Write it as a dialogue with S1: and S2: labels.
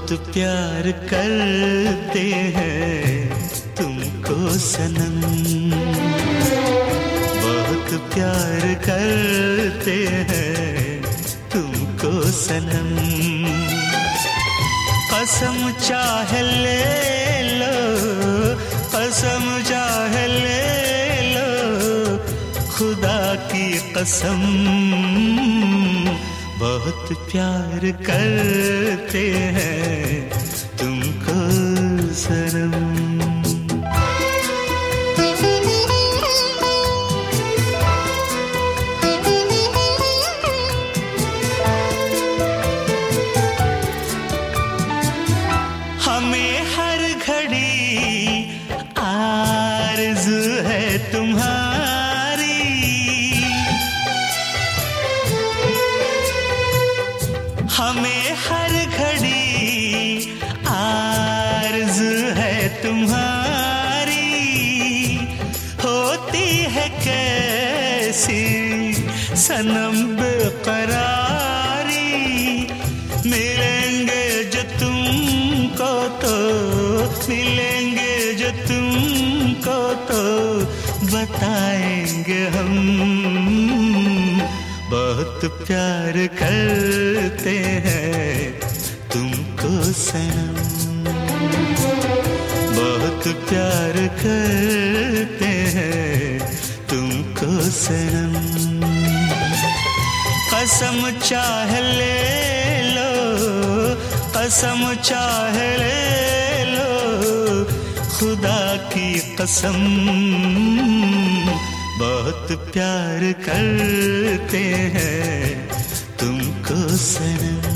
S1: बहुत प्यार करते हैं तुमको सनम, बहुत प्यार करते हैं तुमको सनम। कसम चाहे ले लो, कसम चाहे ले लो, खुदा की कसम। बहुत प्यार करते हैं तुमको सनम। हमें हर घड़ी आरज़ू है तुम्हारी, हमें हर घड़ी आरज़ू है तुम्हारी। होती है कैसी सनम बेकरारी, मिलेंगे जो तुमको तो, मिलेंगे जो तुमको तो बताएंगे हम। बहुत प्यार करते हैं तुमको सनम, बहुत प्यार करते हैं तुमको सनम। कसम चाहे ले लो, कसम चाहे ले लो, खुदा की कसम। बहुत प्यार करते हैं तुमको सनम।